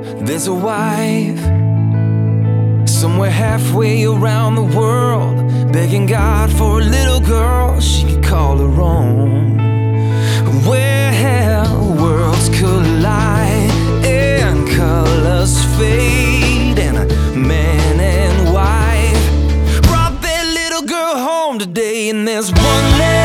There's a wife somewhere halfway around the world, begging God for a little girl she could call her own. Where worlds collide and colors fade, and a man and wife brought their little girl home today, and there's one less